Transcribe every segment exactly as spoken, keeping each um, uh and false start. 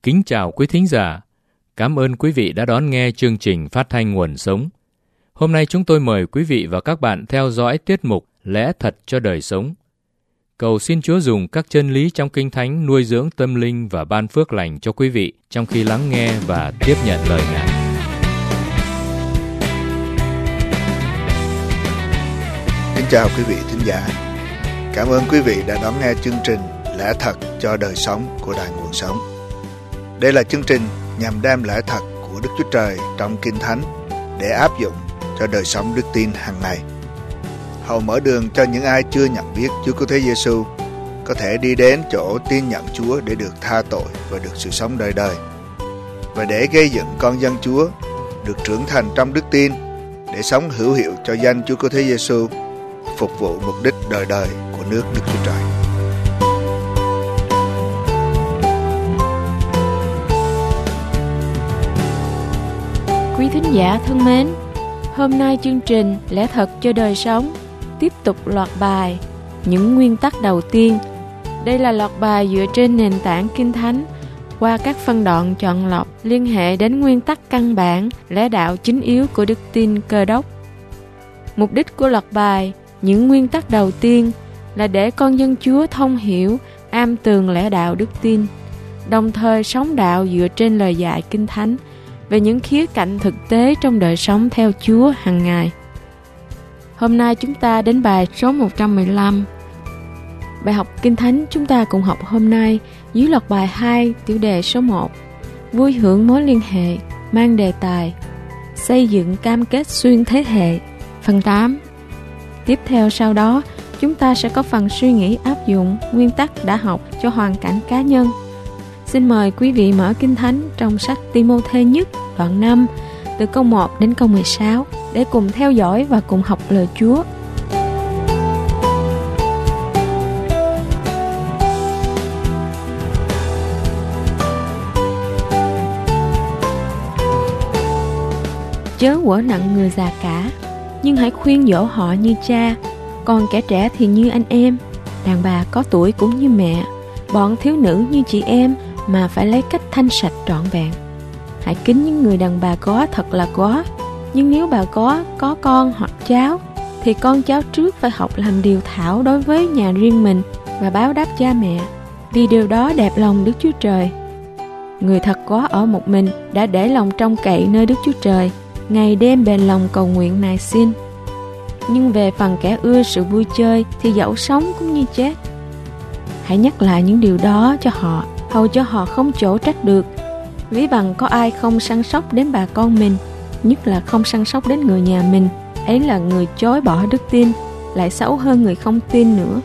Kính chào quý thính giả. Cảm ơn quý vị đã đón nghe chương trình phát thanh Nguồn Sống. Hôm nay chúng tôi mời quý vị và các bạn theo dõi tiết mục Lẽ Thật cho Đời Sống. Cầu xin Chúa dùng các chân lý trong Kinh Thánh nuôi dưỡng tâm linh và ban phước lành cho quý vị trong khi lắng nghe và tiếp nhận lời Ngài. Kính chào quý vị thính giả. Cảm ơn quý vị đã đón nghe chương trình Lẽ Thật cho Đời Sống của Đài Nguồn Sống. Đây là chương trình nhằm đem lẽ thật của Đức Chúa Trời trong Kinh Thánh để áp dụng cho đời sống đức tin hàng ngày. Hầu mở đường cho những ai chưa nhận biết Chúa Cứu Thế Giêsu có thể đi đến chỗ tin nhận Chúa để được tha tội và được sự sống đời đời, và để gây dựng con dân Chúa được trưởng thành trong đức tin để sống hữu hiệu cho danh Chúa Cứu Thế Giêsu, phục vụ mục đích đời đời của nước Đức Chúa Trời. Quý thính giả thân mến, hôm nay chương trình Lẽ Thật cho Đời Sống tiếp tục loạt bài Những nguyên tắc đầu tiên. Đây là loạt bài dựa trên nền tảng Kinh Thánh qua các phân đoạn chọn lọc liên hệ đến nguyên tắc căn bản, lẽ đạo chính yếu của đức tin Cơ Đốc. Mục đích của loạt bài Những nguyên tắc đầu tiên là để con dân Chúa thông hiểu, am tường lẽ đạo đức tin, đồng thời sống đạo dựa trên lời dạy Kinh Thánh về những khía cạnh thực tế trong đời sống theo Chúa hàng ngày. Hôm nay chúng ta đến bài số một trăm mười lăm. Bài học Kinh Thánh chúng ta cùng học hôm nay dưới loạt bài hai, tiểu đề số một, vui hưởng mối liên hệ, mang đề tài xây dựng cam kết xuyên thế hệ, phần tám. Tiếp theo sau đó, chúng ta sẽ có phần suy nghĩ áp dụng nguyên tắc đã học cho hoàn cảnh cá nhân. Xin mời quý vị mở Kinh Thánh trong sách Ti-mô-thê nhất đoạn năm từ câu một đến câu mười sáu để cùng theo dõi và cùng học lời Chúa. Chớ quở nặng người già cả, nhưng hãy khuyên dỗ họ như cha, còn kẻ trẻ thì như anh em, đàn bà có tuổi cũng như mẹ, bọn thiếu nữ như chị em, mà phải lấy cách thanh sạch trọn vẹn. Hãy kính những người đàn bà có thật là có, nhưng nếu bà có có con hoặc cháu, thì con cháu trước phải học làm điều thảo đối với nhà riêng mình và báo đáp cha mẹ, vì điều đó đẹp lòng Đức Chúa Trời. Người thật có ở một mình đã để lòng trông cậy nơi Đức Chúa Trời, ngày đêm bền lòng cầu nguyện nài xin. Nhưng về phần kẻ ưa sự vui chơi thì dẫu sống cũng như chết. Hãy nhắc lại những điều đó cho họ, hầu cho họ không chỗ trách được. Ví bằng có ai không săn sóc đến bà con mình, nhất là không săn sóc đến người nhà mình, ấy là người chối bỏ đức tin, lại xấu hơn người không tin nữa.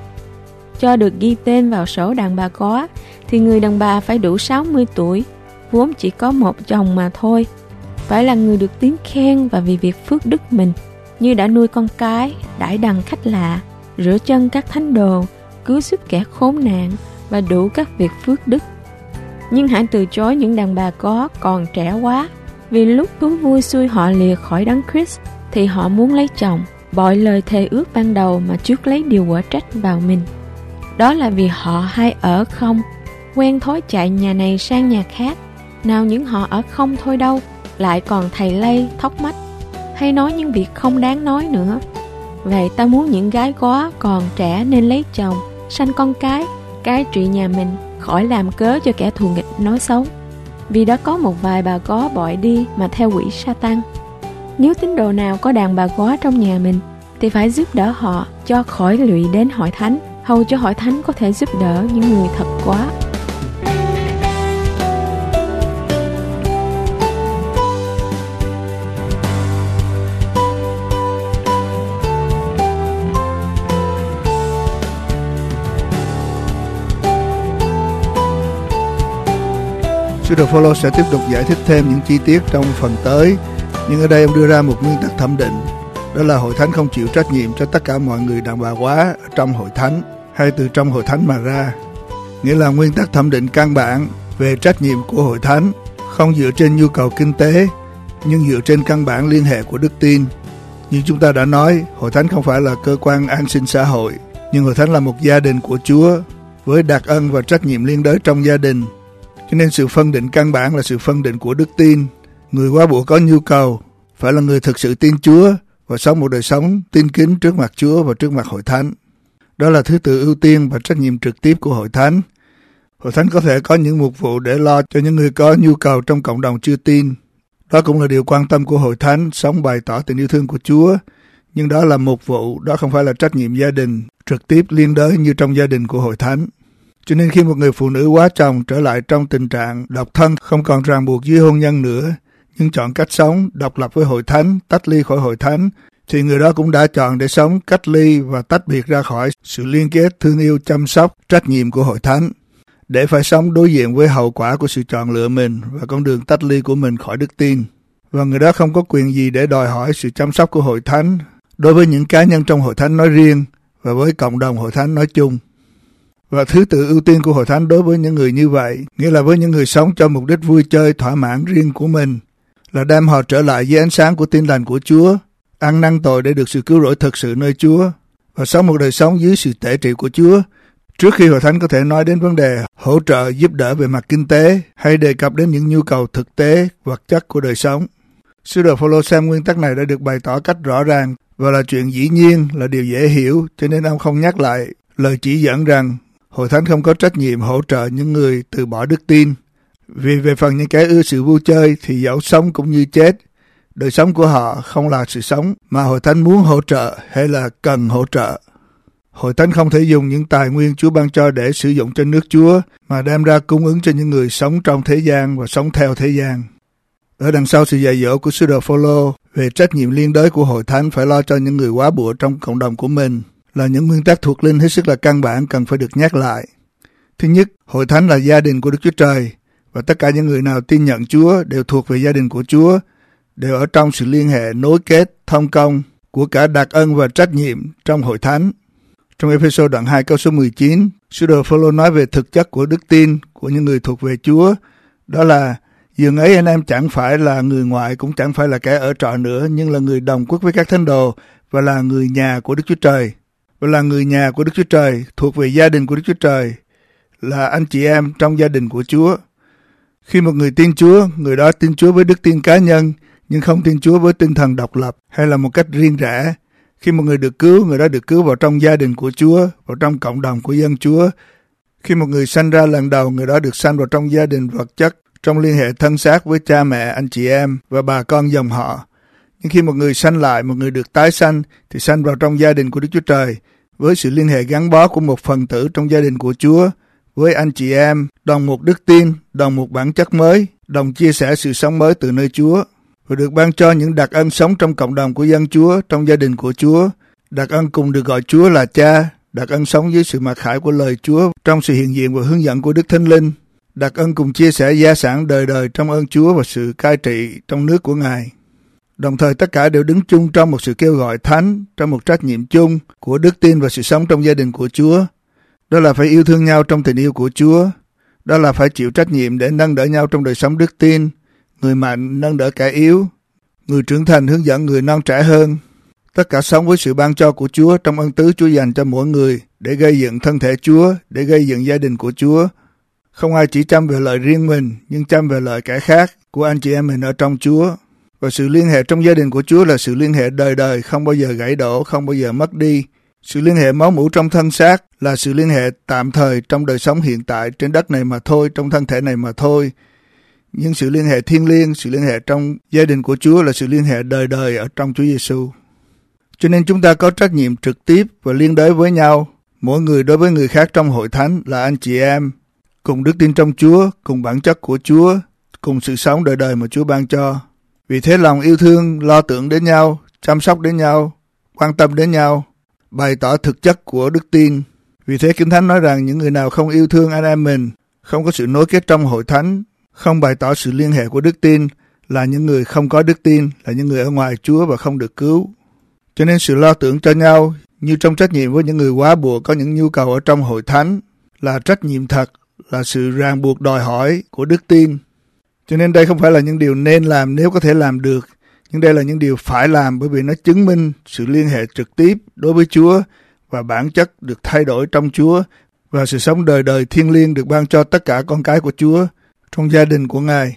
Cho được ghi tên vào sổ đàn bà có, thì người đàn bà phải đủ sáu mươi tuổi, vốn chỉ có một chồng mà thôi, phải là người được tiếng khen và vì việc phước đức mình, như đã nuôi con cái, đãi đằng khách lạ, rửa chân các thánh đồ, cứu giúp kẻ khốn nạn và đủ các việc phước đức. Nhưng hãy từ chối những đàn bà có còn trẻ quá, vì lúc thú vui xuôi họ lìa khỏi Đấng Christ thì họ muốn lấy chồng, bội lời thề ước ban đầu mà trước lấy điều quở trách vào mình. Đó là vì họ hay ở không, quen thói chạy nhà này sang nhà khác. Nào những họ ở không thôi đâu, lại còn thầy lây, thóc mách, hay nói những việc không đáng nói nữa. Vậy ta muốn những gái góa còn trẻ nên lấy chồng, sanh con cái, cai trị nhà mình, khỏi làm cớ cho kẻ thù nghịch nói xấu. Vì đã có một vài bà có bội đi mà theo quỷ Sa-tan. Nếu tín đồ nào có đàn bà góa trong nhà mình, thì phải giúp đỡ họ cho khỏi lụy đến hội thánh, hầu cho hội thánh có thể giúp đỡ những người thật quá. Sư Đồ Phaolô sẽ tiếp tục giải thích thêm những chi tiết trong phần tới, nhưng ở đây ông đưa ra một nguyên tắc thẩm định, đó là hội thánh không chịu trách nhiệm cho tất cả mọi người đàn bà quá trong hội thánh hay từ trong hội thánh mà ra. Nghĩa là nguyên tắc thẩm định căn bản về trách nhiệm của hội thánh không dựa trên nhu cầu kinh tế, nhưng dựa trên căn bản liên hệ của đức tin. Như chúng ta đã nói, hội thánh không phải là cơ quan an sinh xã hội, nhưng hội thánh là một gia đình của Chúa với đặc ân và trách nhiệm liên đới trong gia đình. Cho nên sự phân định căn bản là sự phân định của đức tin. Người quá bụa có nhu cầu phải là người thực sự tin Chúa và sống một đời sống tin kính trước mặt Chúa và trước mặt hội thánh. Đó là thứ tự ưu tiên và trách nhiệm trực tiếp của hội thánh. Hội thánh có thể có những mục vụ để lo cho những người có nhu cầu trong cộng đồng chưa tin. Đó cũng là điều quan tâm của hội thánh, sống bày tỏ tình yêu thương của Chúa. Nhưng đó là mục vụ, đó không phải là trách nhiệm gia đình trực tiếp liên đới như trong gia đình của hội thánh. Cho nên khi một người phụ nữ quá chồng trở lại trong tình trạng độc thân, không còn ràng buộc dưới hôn nhân nữa, nhưng chọn cách sống độc lập với hội thánh, tách ly khỏi hội thánh, thì người đó cũng đã chọn để sống cách ly và tách biệt ra khỏi sự liên kết, thương yêu, chăm sóc, trách nhiệm của hội thánh, để phải sống đối diện với hậu quả của sự chọn lựa mình và con đường tách ly của mình khỏi đức tin. Và người đó không có quyền gì để đòi hỏi sự chăm sóc của hội thánh đối với những cá nhân trong hội thánh nói riêng và với cộng đồng hội thánh nói chung. Và thứ tự ưu tiên của hội thánh đối với những người như vậy, nghĩa là với những người sống cho mục đích vui chơi, thỏa mãn riêng của mình, là đem họ trở lại với ánh sáng của tin lành của Chúa, ăn năn tội để được sự cứu rỗi thực sự nơi Chúa, và sống một đời sống dưới sự tể trị của Chúa. Trước khi hội thánh có thể nói đến vấn đề hỗ trợ giúp đỡ về mặt kinh tế hay đề cập đến những nhu cầu thực tế, vật chất của đời sống. Sứ đồ Phôlô xem nguyên tắc này đã được bày tỏ cách rõ ràng và là chuyện dĩ nhiên, là điều dễ hiểu, cho nên ông không nhắc lại lời chỉ dẫn rằng hội thánh không có trách nhiệm hỗ trợ những người từ bỏ đức tin. Vì về phần những kẻ ưa sự vui chơi thì dẫu sống cũng như chết, đời sống của họ không là sự sống mà hội thánh muốn hỗ trợ hay là cần hỗ trợ. Hội thánh không thể dùng những tài nguyên Chúa ban cho để sử dụng cho nước Chúa mà đem ra cung ứng cho những người sống trong thế gian và sống theo thế gian. Ở đằng sau sự dạy dỗ của sứ đồ Phôlô về trách nhiệm liên đới của hội thánh phải lo cho những người quá bụa trong cộng đồng của mình là những nguyên tắc thuộc linh hết sức là căn bản cần phải được nhắc lại. Thứ nhất, hội thánh là gia đình của Đức Chúa Trời và tất cả những người nào tin nhận Chúa đều thuộc về gia đình của Chúa, đều ở trong sự liên hệ nối kết, thông công của cả đặc ân và trách nhiệm trong hội thánh. Trong Ê-phê-sô đoạn hai câu số mười chín, sứ đồ Phôlô nói về thực chất của đức tin của những người thuộc về Chúa, đó là dường ấy anh em chẳng phải là người ngoại, cũng chẳng phải là kẻ ở trọ nữa, nhưng là người đồng quốc với các thánh đồ và là người nhà của Đức Chúa Trời. Và là người nhà của Đức Chúa Trời, thuộc về gia đình của Đức Chúa Trời, là anh chị em trong gia đình của Chúa. Khi một người tin Chúa, người đó tin Chúa với đức tin cá nhân, nhưng không tin Chúa với tinh thần độc lập hay là một cách riêng rẽ. Khi một người được cứu, người đó được cứu vào trong gia đình của Chúa, vào trong cộng đồng của dân Chúa. Khi một người sanh ra lần đầu, người đó được sanh vào trong gia đình vật chất, trong liên hệ thân xác với cha mẹ, anh chị em và bà con dòng họ. Nhưng khi một người sanh lại, một người được tái sanh, thì sanh vào trong gia đình của Đức Chúa Trời, với sự liên hệ gắn bó của một phần tử trong gia đình của Chúa, với anh chị em, đồng một đức tin, đồng một bản chất mới, đồng chia sẻ sự sống mới từ nơi Chúa, và được ban cho những đặc ân sống trong cộng đồng của dân Chúa, trong gia đình của Chúa. Đặc ân cùng được gọi Chúa là Cha, đặc ân sống dưới sự mặc khải của lời Chúa, trong sự hiện diện và hướng dẫn của Đức Thánh Linh. Đặc ân cùng chia sẻ gia sản đời đời trong ơn Chúa và sự cai trị trong nước của Ngài. Đồng thời tất cả đều đứng chung trong một sự kêu gọi thánh, trong một trách nhiệm chung của đức tin và sự sống trong gia đình của Chúa. Đó là phải yêu thương nhau trong tình yêu của Chúa. Đó là phải chịu trách nhiệm để nâng đỡ nhau trong đời sống đức tin. Người mạnh nâng đỡ kẻ yếu, người trưởng thành hướng dẫn người non trẻ hơn. Tất cả sống với sự ban cho của Chúa trong ân tứ Chúa dành cho mỗi người để gây dựng thân thể Chúa, để gây dựng gia đình của Chúa. Không ai chỉ chăm về lợi riêng mình, nhưng chăm về lợi kẻ khác của anh chị em mình ở trong Chúa. Và sự liên hệ trong gia đình của Chúa là sự liên hệ đời đời, không bao giờ gãy đổ, không bao giờ mất đi. Sự liên hệ máu mủ trong thân xác là sự liên hệ tạm thời trong đời sống hiện tại trên đất này mà thôi, trong thân thể này mà thôi. Nhưng sự liên hệ thiêng liêng, sự liên hệ trong gia đình của Chúa là sự liên hệ đời đời ở trong Chúa Giêsu. Cho nên chúng ta có trách nhiệm trực tiếp và liên đới với nhau, mỗi người đối với người khác trong hội thánh là anh chị em, cùng đức tin trong Chúa, cùng bản chất của Chúa, cùng sự sống đời đời mà Chúa ban cho. Vì thế lòng yêu thương, lo tưởng đến nhau, chăm sóc đến nhau, quan tâm đến nhau, bày tỏ thực chất của đức tin. Vì thế Kinh Thánh nói rằng những người nào không yêu thương anh em mình, không có sự nối kết trong hội thánh, không bày tỏ sự liên hệ của đức tin, là những người không có đức tin, là những người ở ngoài Chúa và không được cứu. Cho nên sự lo tưởng cho nhau, như trong trách nhiệm với những người quá buộc có những nhu cầu ở trong hội thánh, là trách nhiệm thật, là sự ràng buộc đòi hỏi của đức tin. Cho nên đây không phải là những điều nên làm nếu có thể làm được, nhưng đây là những điều phải làm bởi vì nó chứng minh sự liên hệ trực tiếp đối với Chúa và bản chất được thay đổi trong Chúa và sự sống đời đời thiêng liêng được ban cho tất cả con cái của Chúa trong gia đình của Ngài.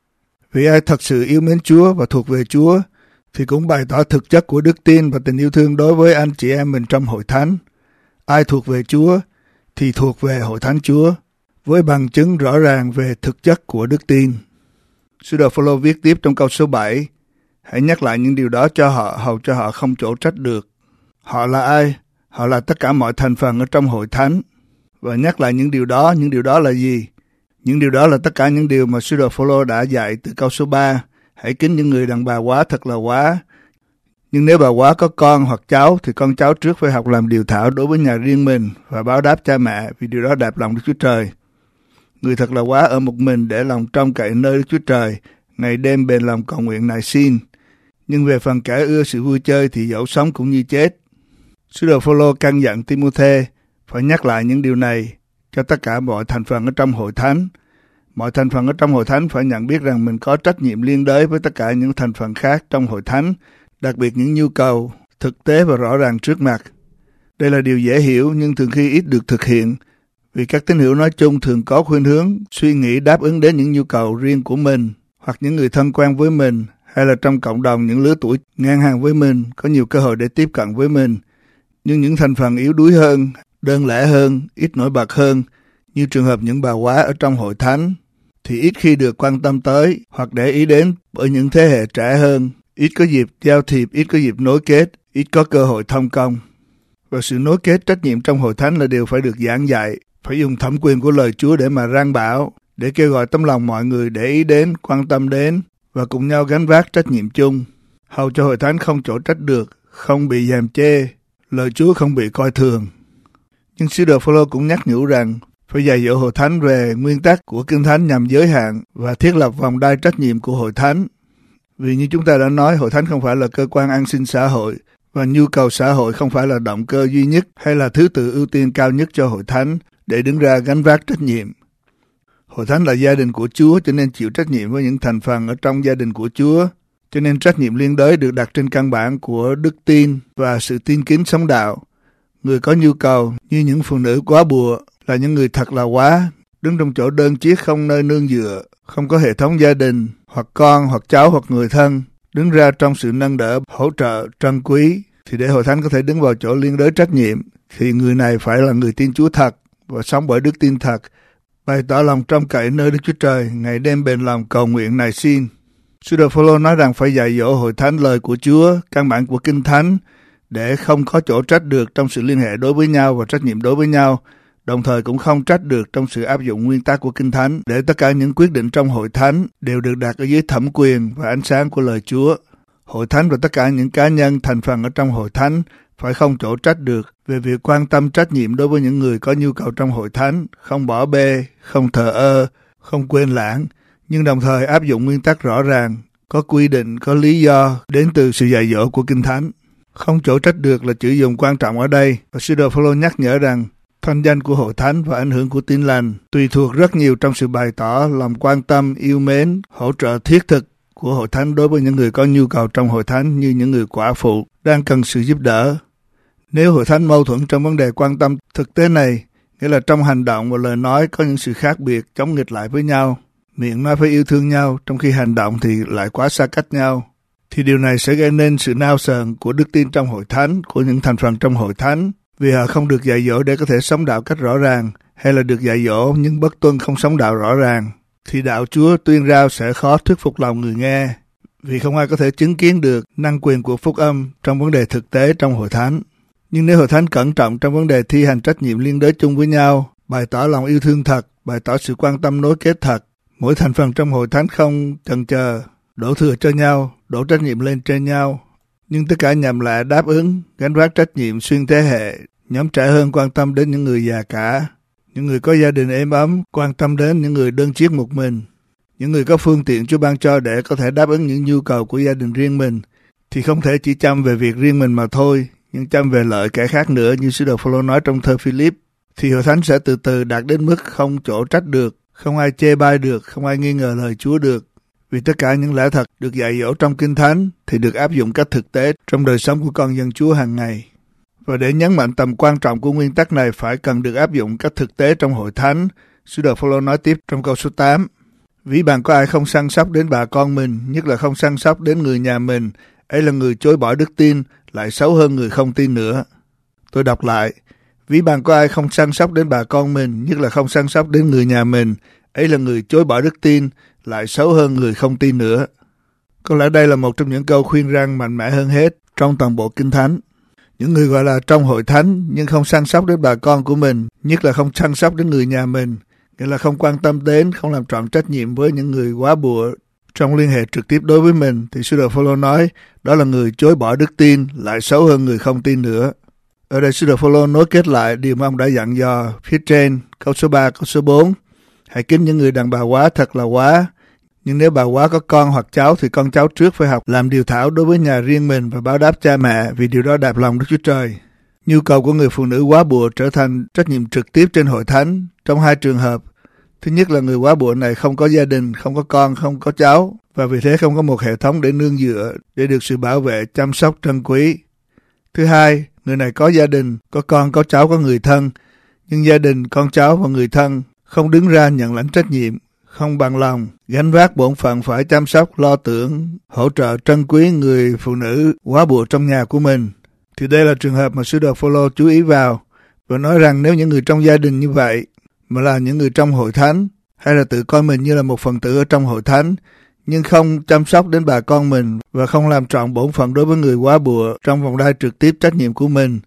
Vì ai thật sự yêu mến Chúa và thuộc về Chúa thì cũng bày tỏ thực chất của đức tin và tình yêu thương đối với anh chị em mình trong hội thánh. Ai thuộc về Chúa thì thuộc về hội thánh Chúa, với bằng chứng rõ ràng về thực chất của đức tin. Sứ đồ Phôlô viết tiếp trong câu số bảy, hãy nhắc lại những điều đó cho họ, hầu cho họ không chỗ trách được. Họ là ai? Họ là tất cả mọi thành phần ở trong hội thánh. Và nhắc lại những điều đó, những điều đó là gì? Những điều đó là tất cả những điều mà sứ đồ Phôlô đã dạy từ câu số ba. Hãy kính những người đàn bà quá thật là quá. Nhưng nếu bà quá có con hoặc cháu, thì con cháu trước phải học làm điều thảo đối với nhà riêng mình và báo đáp cha mẹ, vì điều đó đẹp lòng Đức Chúa Trời. Người thật là quá ở một mình để lòng trông cậy nơi Đức Chúa Trời, ngày đêm bền lòng cầu nguyện nài xin. Nhưng về phần kẻ ưa sự vui chơi thì dẫu sống cũng như chết. Sứ đồ Phôlô căn dặn Ti-mô-thê phải nhắc lại những điều này cho tất cả mọi thành phần ở trong hội thánh. Mọi thành phần ở trong hội thánh phải nhận biết rằng mình có trách nhiệm liên đới với tất cả những thành phần khác trong hội thánh, đặc biệt những nhu cầu thực tế và rõ ràng trước mặt. Đây là điều dễ hiểu nhưng thường khi ít được thực hiện, vì các tín hữu nói chung thường có khuynh hướng suy nghĩ đáp ứng đến những nhu cầu riêng của mình, hoặc những người thân quen với mình, hay là trong cộng đồng những lứa tuổi ngang hàng với mình có nhiều cơ hội để tiếp cận với mình. Nhưng những thành phần yếu đuối hơn, đơn lẻ hơn, ít nổi bật hơn, như trường hợp những bà quá ở trong hội thánh, thì ít khi được quan tâm tới hoặc để ý đến bởi những thế hệ trẻ hơn, ít có dịp giao thiệp, ít có dịp nối kết, ít có cơ hội thông công. Và sự nối kết trách nhiệm trong hội thánh là điều phải được giảng dạy, phải dùng thẩm quyền của lời Chúa để mà răn bảo, để kêu gọi tấm lòng mọi người để ý đến, quan tâm đến và cùng nhau gánh vác trách nhiệm chung, hầu cho hội thánh không chỗ trách được, không bị gièm chê, lời Chúa không bị coi thường. Nhưng sứ đồ Phôlô cũng nhắc nhủ rằng phải dạy dỗ hội thánh về nguyên tắc của Kinh Thánh nhằm giới hạn và thiết lập vòng đai trách nhiệm của hội thánh. Vì như chúng ta đã nói, hội thánh không phải là cơ quan an sinh xã hội và nhu cầu xã hội không phải là động cơ duy nhất hay là thứ tự ưu tiên cao nhất cho hội thánh để đứng ra gánh vác trách nhiệm. Hội thánh là gia đình của Chúa cho nên chịu trách nhiệm với những thành phần ở trong gia đình của Chúa. Cho nên trách nhiệm liên đới được đặt trên căn bản của đức tin và sự tin kính sống đạo. Người có nhu cầu như những phụ nữ quá bùa là những người thật là quá, đứng trong chỗ đơn chiếc không nơi nương dựa, không có hệ thống gia đình, hoặc con, hoặc cháu, hoặc người thân, đứng ra trong sự nâng đỡ, hỗ trợ, trân quý, thì để hội thánh có thể đứng vào chỗ liên đới trách nhiệm, thì người này phải là người tin Chúa thật và sống bởi đức tin thật, bày tỏ lòng trông cậy nơi Đức Chúa Trời, ngày đêm bền lòng cầu nguyện nài xin. Sứ đồ Phôlô nói rằng phải dạy dỗ hội thánh lời của Chúa, căn bản của Kinh Thánh, để không có chỗ trách được trong sự liên hệ đối với nhau và trách nhiệm đối với nhau, đồng thời cũng không trách được trong sự áp dụng nguyên tắc của Kinh Thánh, để tất cả những quyết định trong hội thánh đều được đặt ở dưới thẩm quyền và ánh sáng của lời Chúa. Hội thánh và tất cả những cá nhân thành phần ở trong hội thánh phải không chỗ trách được về việc quan tâm trách nhiệm đối với những người có nhu cầu trong hội thánh, không bỏ bê, không thờ ơ, không quên lãng, nhưng đồng thời áp dụng nguyên tắc rõ ràng, có quy định, có lý do đến từ sự dạy dỗ của Kinh Thánh. Không chỗ trách được là chữ dùng quan trọng ở đây, và sứ đồ Phôlô nhắc nhở rằng thanh danh của hội thánh và ảnh hưởng của tin lành tùy thuộc rất nhiều trong sự bày tỏ lòng quan tâm, yêu mến, hỗ trợ thiết thực của hội thánh đối với những người có nhu cầu trong hội thánh, như những người quả phụ đang cần sự giúp đỡ. Nếu hội thánh mâu thuẫn trong vấn đề quan tâm thực tế này, nghĩa là trong hành động và lời nói có những sự khác biệt chống nghịch lại với nhau, miệng nói phải yêu thương nhau trong khi hành động thì lại quá xa cách nhau, thì điều này sẽ gây nên sự nao sờn của đức tin trong hội thánh, của những thành phần trong hội thánh, vì họ không được dạy dỗ để có thể sống đạo cách rõ ràng, hay là được dạy dỗ nhưng bất tuân không sống đạo rõ ràng, thì đạo Chúa tuyên rao sẽ khó thuyết phục lòng người nghe, vì không ai có thể chứng kiến được năng quyền của phúc âm trong vấn đề thực tế trong hội thánh. Nhưng nếu hội thánh cẩn trọng trong vấn đề thi hành trách nhiệm liên đới chung với nhau, bày tỏ lòng yêu thương thật, bày tỏ sự quan tâm nối kết thật, mỗi thành phần trong hội thánh không chần chờ, đổ thừa cho nhau, đổ trách nhiệm lên trên nhau, nhưng tất cả nhằm lại đáp ứng, gánh vác trách nhiệm xuyên thế hệ. Nhóm trẻ hơn quan tâm đến những người già cả, những người có gia đình êm ấm quan tâm đến những người đơn chiếc một mình, những người có phương tiện Chúa ban cho để có thể đáp ứng những nhu cầu của gia đình riêng mình, thì không thể chỉ chăm về việc riêng mình mà thôi, nhưng chăm về lợi kẻ khác nữa, như sứ đồ Phôlô nói trong thơ Philip, thì hội thánh sẽ từ từ đạt đến mức không chỗ trách được, không ai chê bai được, không ai nghi ngờ lời Chúa được. Vì tất cả những lẽ thật được dạy dỗ trong Kinh Thánh thì được áp dụng cách thực tế trong đời sống của con dân Chúa hàng ngày. Và để nhấn mạnh tầm quan trọng của nguyên tắc này phải cần được áp dụng cách thực tế trong hội thánh, sứ đồ Phôlô nói tiếp trong câu số tám: Ví bạn có ai không săn sóc đến bà con mình, nhất là không săn sóc đến người nhà mình, ấy là người chối bỏ đức tin, lại xấu hơn người không tin nữa. Tôi đọc lại. Ví bạn có ai không săn sóc đến bà con mình, nhất là không săn sóc đến người nhà mình, ấy là người chối bỏ đức tin, lại xấu hơn người không tin nữa. Có lẽ đây là một trong những câu khuyên răn mạnh mẽ hơn hết trong toàn bộ Kinh Thánh. Những người gọi là trong hội thánh nhưng không săn sóc đến bà con của mình, nhất là không săn sóc đến người nhà mình, nghĩa là không quan tâm đến, không làm trọn trách nhiệm với những người quá bùa trong liên hệ trực tiếp đối với mình, thì sứ đồ Phôlô nói đó là người chối bỏ đức tin, lại xấu hơn người không tin nữa. Ở đây sứ đồ Phôlô nối kết lại điều mà ông đã dặn dò phía trên câu số ba, câu số bốn. Hãy kính những người đàn bà quá thật là quá. Nhưng nếu bà quá có con hoặc cháu thì con cháu trước phải học làm điều thảo đối với nhà riêng mình và báo đáp cha mẹ, vì điều đó đạp lòng Đức Chúa Trời. Nhu cầu của người phụ nữ quá bùa trở thành trách nhiệm trực tiếp trên hội thánh trong hai trường hợp. Thứ nhất là người quá bùa này không có gia đình, không có con, không có cháu, và vì thế không có một hệ thống để nương dựa, để được sự bảo vệ, chăm sóc, trân quý. Thứ hai, người này có gia đình, có con, có cháu, có người thân, nhưng gia đình, con cháu và người thân không đứng ra nhận lãnh trách nhiệm, không bằng lòng gánh vác bổn phận phải chăm sóc, lo tưởng, hỗ trợ, trân quý người phụ nữ quá bùa trong nhà của mình. Thì đây là trường hợp mà sứ đồ Phôlô chú ý vào và nói rằng nếu những người trong gia đình như vậy mà là những người trong hội thánh, hay là tự coi mình như là một phần tử ở trong hội thánh, nhưng không chăm sóc đến bà con mình và không làm trọn bổn phận đối với người quá bùa trong vòng đai trực tiếp trách nhiệm của mình,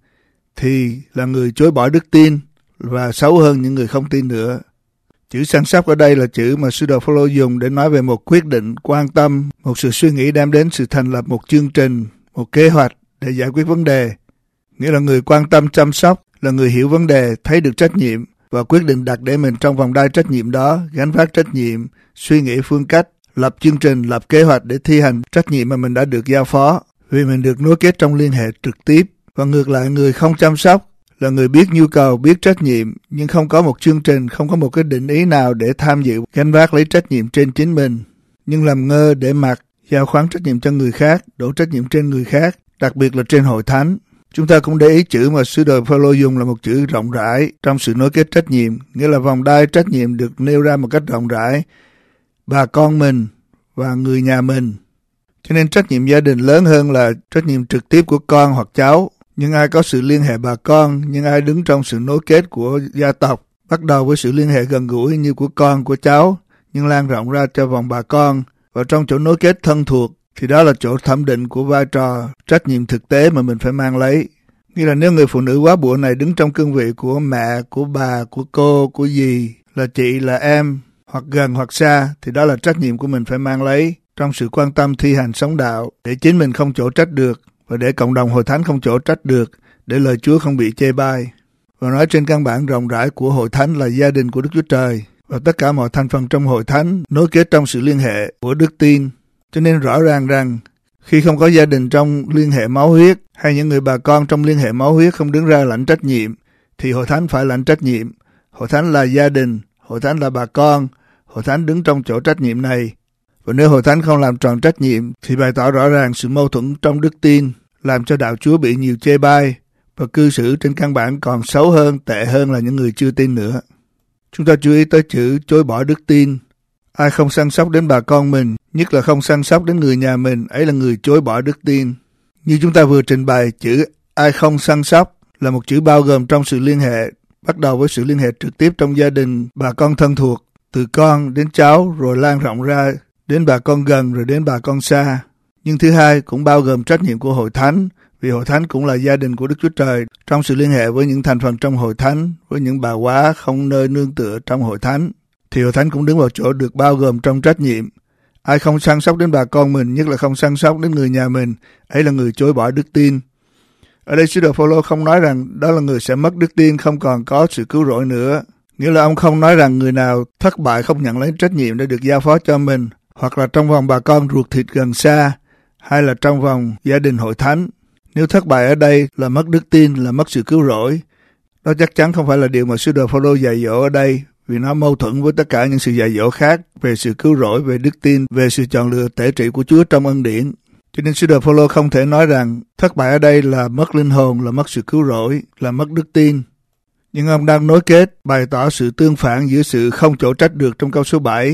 thì là người chối bỏ đức tin và xấu hơn những người không tin nữa. Chữ săn sóc ở đây là chữ mà sứ đồ Phôlô dùng để nói về một quyết định, quan tâm, một sự suy nghĩ đem đến sự thành lập một chương trình, một kế hoạch để giải quyết vấn đề. Nghĩa là người quan tâm chăm sóc, là người hiểu vấn đề, thấy được trách nhiệm và quyết định đặt để mình trong vòng đai trách nhiệm đó, gánh vác trách nhiệm, suy nghĩ phương cách, lập chương trình, lập kế hoạch để thi hành trách nhiệm mà mình đã được giao phó, vì mình được nối kết trong liên hệ trực tiếp. Và ngược lại, người không chăm sóc là người biết nhu cầu, biết trách nhiệm, nhưng không có một chương trình, không có một cái định ý nào để tham dự, gánh vác lấy trách nhiệm trên chính mình, nhưng làm ngơ để mặc, giao khoán trách nhiệm cho người khác, đổ trách nhiệm trên người khác, đặc biệt là trên hội thánh. Chúng ta cũng để ý chữ mà sứ đồ Phôlô dùng là một chữ rộng rãi trong sự nối kết trách nhiệm, nghĩa là vòng đai trách nhiệm được nêu ra một cách rộng rãi, bà con mình và người nhà mình. Cho nên trách nhiệm gia đình lớn hơn là trách nhiệm trực tiếp của con hoặc cháu. Nhưng ai có sự liên hệ bà con, nhưng ai đứng trong sự nối kết của gia tộc, bắt đầu với sự liên hệ gần gũi như của con, của cháu, nhưng lan rộng ra cho vòng bà con, và trong chỗ nối kết thân thuộc, thì đó là chỗ thẩm định của vai trò trách nhiệm thực tế mà mình phải mang lấy. Nghĩa là nếu người phụ nữ quá bùa này đứng trong cương vị của mẹ, của bà, của cô, của dì, là chị, là em, hoặc gần hoặc xa, thì đó là trách nhiệm của mình phải mang lấy trong sự quan tâm thi hành sống đạo, để chính mình không chỗ trách được, và để cộng đồng hội thánh không chỗ trách được, để lời Chúa không bị chê bai. Và nói trên căn bản rộng rãi của hội thánh là gia đình của Đức Chúa Trời, và tất cả mọi thành phần trong hội thánh nối kết trong sự liên hệ của đức tin. Cho nên rõ ràng rằng khi không có gia đình trong liên hệ máu huyết, hay những người bà con trong liên hệ máu huyết không đứng ra lãnh trách nhiệm, thì hội thánh phải lãnh trách nhiệm. Hội thánh là gia đình, hội thánh là bà con, hội thánh đứng trong chỗ trách nhiệm này. Và nếu hội thánh không làm tròn trách nhiệm, thì bày tỏ rõ ràng sự mâu thuẫn trong đức tin, làm cho đạo Chúa bị nhiều chê bai, và cư xử trên căn bản còn xấu hơn, tệ hơn là những người chưa tin nữa. Chúng ta chú ý tới chữ chối bỏ đức tin. Ai không săn sóc đến bà con mình, nhất là không săn sóc đến người nhà mình, ấy là người chối bỏ đức tin. Như chúng ta vừa trình bày, chữ ai không săn sóc là một chữ bao gồm trong sự liên hệ, bắt đầu với sự liên hệ trực tiếp trong gia đình, bà con thân thuộc, từ con đến cháu, rồi lan rộng ra đến bà con gần, rồi đến bà con xa. Nhưng thứ hai cũng bao gồm trách nhiệm của hội thánh, vì hội thánh cũng là gia đình của Đức Chúa Trời, trong sự liên hệ với những thành phần trong hội thánh, với những bà quá không nơi nương tựa trong hội thánh, thì hội thánh cũng đứng vào chỗ được bao gồm trong trách nhiệm. Ai không săn sóc đến bà con mình, nhất là không săn sóc đến người nhà mình, ấy là người chối bỏ đức tin. Ở đây sứ đồ Phôlô không nói rằng đó là người sẽ mất đức tin, không còn có sự cứu rỗi nữa. Nghĩa là ông không nói rằng người nào thất bại không nhận lấy trách nhiệm để được giao phó cho mình, hoặc là trong vòng bà con ruột thịt gần xa, hay là trong vòng gia đình hội thánh. Nếu thất bại ở đây là mất đức tin, là mất sự cứu rỗi, đó chắc chắn không phải là điều mà sứ đồ Phôlô dạy dỗ ở đây, vì nó mâu thuẫn với tất cả những sự dạy dỗ khác về sự cứu rỗi, về đức tin, về sự chọn lựa tể trị của Chúa trong ân điển. Cho nên sứ đồ Phôlô không thể nói rằng thất bại ở đây là mất linh hồn, là mất sự cứu rỗi, là mất đức tin. Nhưng ông đang nối kết, bày tỏ sự tương phản giữa sự không chỗ trách được trong câu số bảy,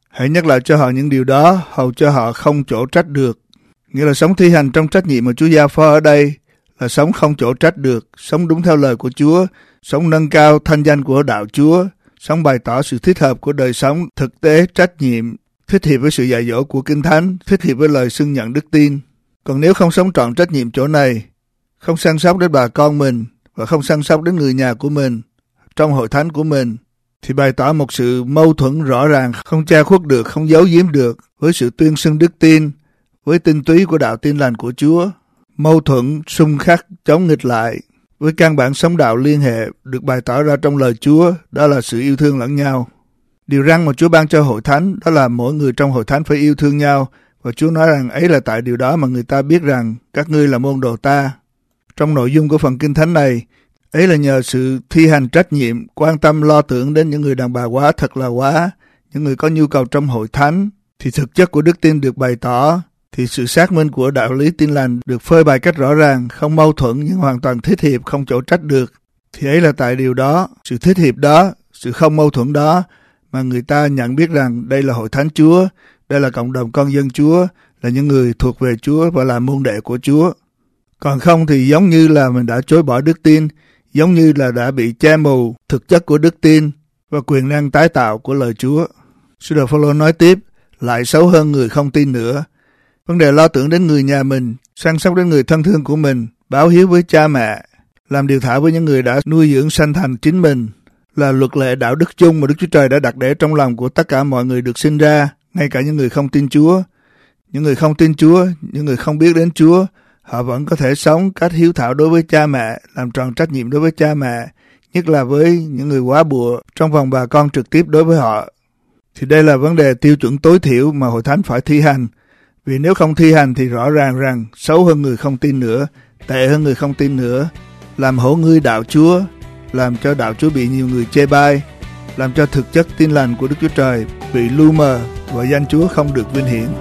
Hãy nhắc lại cho họ những điều đó, hầu cho họ không chỗ trách được. Nghĩa là sống thi hành trong trách nhiệm mà Chúa giao phó ở đây là sống không chỗ trách được, sống đúng theo lời của Chúa, sống nâng cao thanh danh của đạo Chúa, sống bày tỏ sự thích hợp của đời sống thực tế, trách nhiệm, thích hợp với sự dạy dỗ của Kinh Thánh, thích hợp với lời xưng nhận đức tin. Còn nếu không sống trọn trách nhiệm chỗ này, không săn sóc đến bà con mình và không săn sóc đến người nhà của mình trong hội thánh của mình, thì bày tỏ một sự mâu thuẫn rõ ràng, không che khuất được, không giấu giếm được với sự tuyên xưng đức tin, với tinh túy của đạo tin lành của Chúa. Mâu thuẫn, xung khắc, chống nghịch lại với căn bản sống đạo liên hệ được bày tỏ ra trong lời Chúa, đó là sự yêu thương lẫn nhau. Điều răn mà Chúa ban cho hội thánh đó là mỗi người trong hội thánh phải yêu thương nhau, và Chúa nói rằng ấy là tại điều đó mà người ta biết rằng các ngươi là môn đồ ta. Trong nội dung của phần Kinh Thánh này, ấy là nhờ sự thi hành trách nhiệm, quan tâm lo tưởng đến những người đàn bà quá thật là quá, những người có nhu cầu trong hội thánh, thì thực chất của đức tin được bày tỏ, thì sự xác minh của đạo lý tin lành được phơi bày cách rõ ràng, không mâu thuẫn nhưng hoàn toàn thích hiệp, không chỗ trách được. Thì ấy là tại điều đó, sự thích hiệp đó, sự không mâu thuẫn đó mà người ta nhận biết rằng đây là hội thánh Chúa, đây là cộng đồng con dân Chúa, là những người thuộc về Chúa và là môn đệ của Chúa. Còn không thì giống như là mình đã chối bỏ đức tin, giống như là đã bị che mù thực chất của đức tin và quyền năng tái tạo của lời Chúa. Sứ đồ Phao-lô nói tiếp, lại xấu hơn người không tin nữa. Vấn đề lo tưởng đến người nhà mình, săn sóc đến người thân thương của mình, báo hiếu với cha mẹ, làm điều thảo với những người đã nuôi dưỡng sanh thành chính mình, là luật lệ đạo đức chung mà Đức Chúa Trời đã đặt để trong lòng của tất cả mọi người được sinh ra, ngay cả những người không tin Chúa. Những người không tin Chúa, những người không biết đến Chúa, họ vẫn có thể sống cách hiếu thảo đối với cha mẹ, làm tròn trách nhiệm đối với cha mẹ, nhất là với những người quá bùa trong vòng bà con trực tiếp đối với họ. Thì đây là vấn đề tiêu chuẩn tối thiểu mà hội thánh phải thi hành. Vì nếu không thi hành thì rõ ràng rằng xấu hơn người không tin nữa, tệ hơn người không tin nữa, làm hổ ngươi đạo Chúa, làm cho đạo Chúa bị nhiều người chê bai, làm cho thực chất tin lành của Đức Chúa Trời bị lu mờ và danh Chúa không được vinh hiển.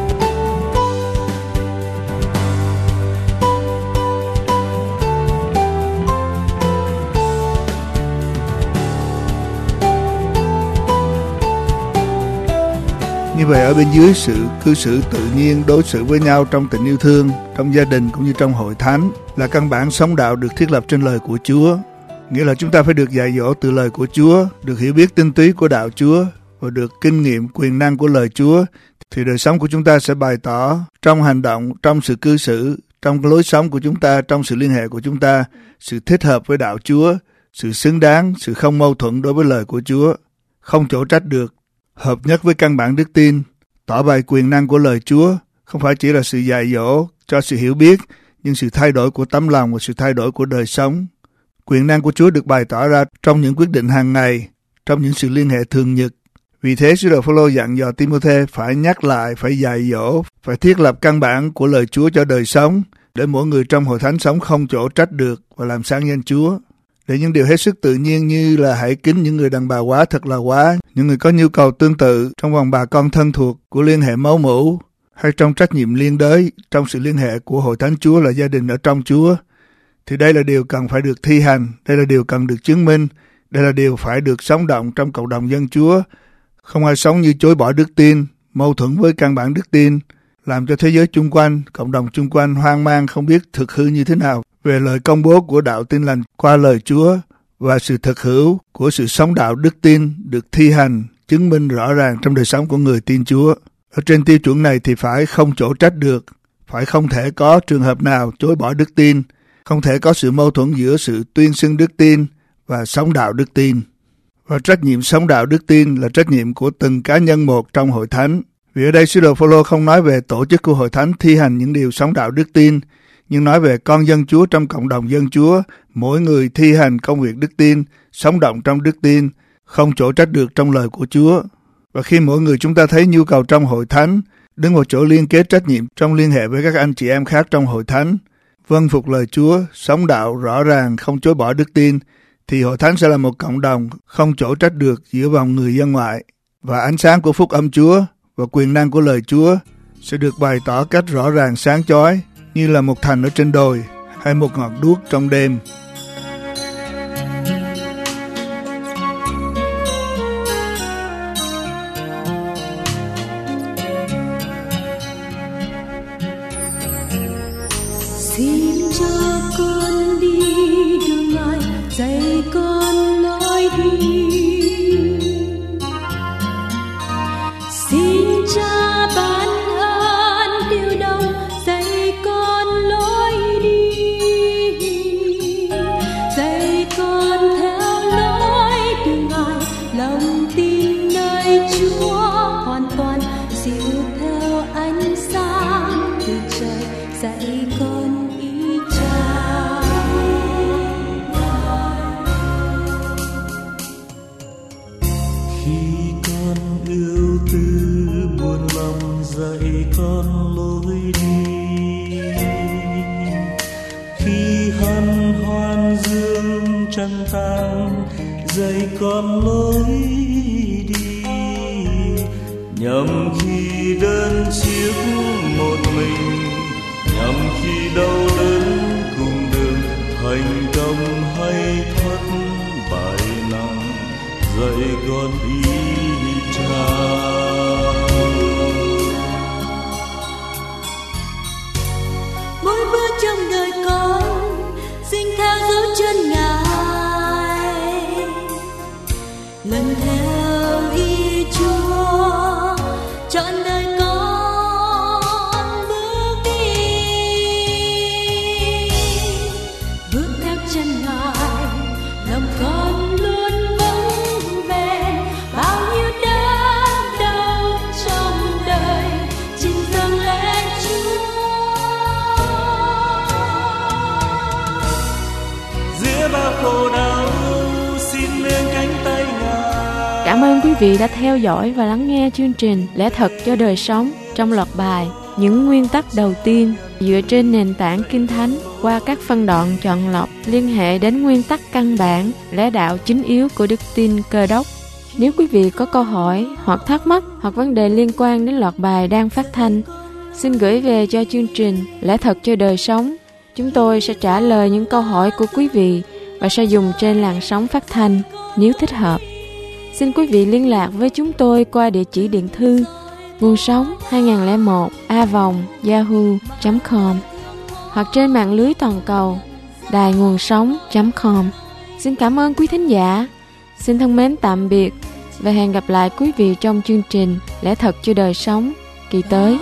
Như vậy ở bên dưới, sự cư xử tự nhiên đối xử với nhau trong tình yêu thương, trong gia đình cũng như trong hội thánh là căn bản sống đạo được thiết lập trên lời của Chúa. Nghĩa là chúng ta phải được dạy dỗ từ lời của Chúa, được hiểu biết tinh túy của đạo Chúa và được kinh nghiệm quyền năng của lời Chúa, thì đời sống của chúng ta sẽ bày tỏ trong hành động, trong sự cư xử, trong lối sống của chúng ta, trong sự liên hệ của chúng ta, sự thích hợp với đạo Chúa, sự xứng đáng, sự không mâu thuẫn đối với lời của Chúa, không chỗ trách được, hợp nhất với căn bản đức tin, tỏ bày quyền năng của lời Chúa, không phải chỉ là sự dạy dỗ cho sự hiểu biết, nhưng sự thay đổi của tấm lòng và sự thay đổi của đời sống. Quyền năng của Chúa được bày tỏ ra trong những quyết định hàng ngày, trong những sự liên hệ thường nhật. Vì thế, sứ đồ Phao-lô dặn dò Ti-mô-thê phải nhắc lại, phải dạy dỗ, phải thiết lập căn bản của lời Chúa cho đời sống, để mỗi người trong hội thánh sống không chỗ trách được và làm sáng danh Chúa. Để những điều hết sức tự nhiên như là hãy kính những người đàn bà quá thật là quá, những người có nhu cầu tương tự trong vòng bà con thân thuộc của liên hệ máu mủ, hay trong trách nhiệm liên đới, trong sự liên hệ của hội thánh Chúa là gia đình ở trong Chúa, thì đây là điều cần phải được thi hành, đây là điều cần được chứng minh, đây là điều phải được sống động trong cộng đồng dân Chúa. Không ai sống như chối bỏ đức tin, mâu thuẫn với căn bản đức tin, làm cho thế giới chung quanh, cộng đồng chung quanh hoang mang không biết thực hư như thế nào về lời công bố của đạo tin lành qua lời Chúa, và sự thực hữu của sự sống đạo đức tin được thi hành, chứng minh rõ ràng trong đời sống của người tin Chúa. Ở trên tiêu chuẩn này thì phải không chỗ trách được, phải không thể có trường hợp nào chối bỏ đức tin, không thể có sự mâu thuẫn giữa sự tuyên xưng đức tin và sống đạo đức tin. Và trách nhiệm sống đạo đức tin là trách nhiệm của từng cá nhân một trong hội thánh. Vì ở đây sứ đồ Phao-lô không nói về tổ chức của hội thánh thi hành những điều sống đạo đức tin, nhưng nói về con dân Chúa trong cộng đồng dân Chúa, mỗi người thi hành công việc đức tin, sống động trong đức tin, không chỗ trách được trong lời của Chúa. Và khi mỗi người chúng ta thấy nhu cầu trong hội thánh, đứng vào chỗ liên kết trách nhiệm trong liên hệ với các anh chị em khác trong hội thánh, vâng phục lời Chúa, sống đạo rõ ràng, không chối bỏ đức tin, thì hội thánh sẽ là một cộng đồng không chỗ trách được giữa vòng người dân ngoại. Và ánh sáng của phúc âm Chúa và quyền năng của lời Chúa sẽ được bày tỏ cách rõ ràng sáng chói, như là một thành ở trên đồi hay một ngọn đuốc trong đêm. cho con đi đường Ngài dạy con lối đi. Xin Cha ban ơn điều đồng dạy con lối đi, dạy con theo lối đường Ngài, lòng tin nơi Chúa hoàn toàn dìu theo ánh sáng từ trời dạy con ý Cha. Khi con ưu tư buồn lòng dạy con lối đi, khi hân hoan dương trăng tang dạy con lối đi, nhằm khi đơn chiếc một mình, nhằm khi đau đớn cùng đường, thành công hay thất bại nặng dạy con ý Cha. Mỗi bước trong đời con xin theo dấu chân Ngài, lần theo ý Chúa trọn đời con bước đi, bước theo chân Ngài lòng con luôn vững bền. Bao nhiêu đớn đau trong đời xin dâng lên Chúa. Giữa bao khổ đau xin nương cánh tay Ngài. Cảm ơn quý vị đã theo dõi và lắng nghe chương trình Lẽ Thật cho Đời Sống trong loạt bài Những Nguyên Tắc Đầu Tiên dựa trên nền tảng Kinh Thánh qua các phân đoạn chọn lọc liên hệ đến nguyên tắc căn bản, lẽ đạo chính yếu của đức tin Cơ Đốc. Nếu quý vị có câu hỏi hoặc thắc mắc hoặc vấn đề liên quan đến loạt bài đang phát thanh, xin gửi về cho chương trình Lẽ Thật cho Đời Sống. Chúng tôi sẽ trả lời những câu hỏi của quý vị và sẽ dùng trên làn sóng phát thanh nếu thích hợp. Xin quý vị liên lạc với chúng tôi qua địa chỉ điện thư nguồn sống hai không không một a vòng yahoo chấm com hoặc trên mạng lưới toàn cầu đài nguồn sống chấm com. Xin cảm ơn quý thính giả. Xin thân mến tạm biệt và hẹn gặp lại quý vị trong chương trình Lẽ Thật cho Đời Sống kỳ tới.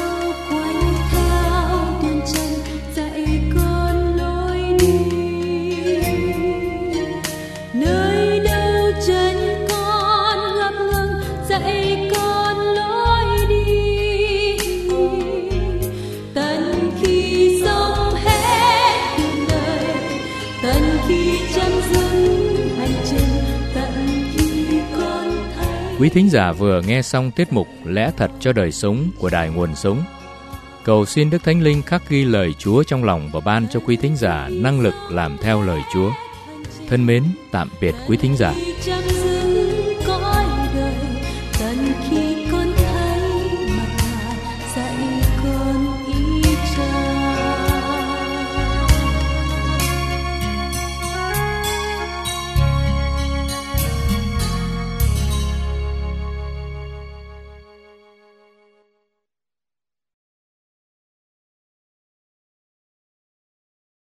Quý thính giả vừa nghe xong tiết mục Lẽ Thật cho Đời Sống của Đài Nguồn Sống. Cầu xin Đức Thánh Linh khắc ghi lời Chúa trong lòng và ban cho quý thính giả năng lực làm theo lời Chúa. Thân mến, tạm biệt quý thính giả.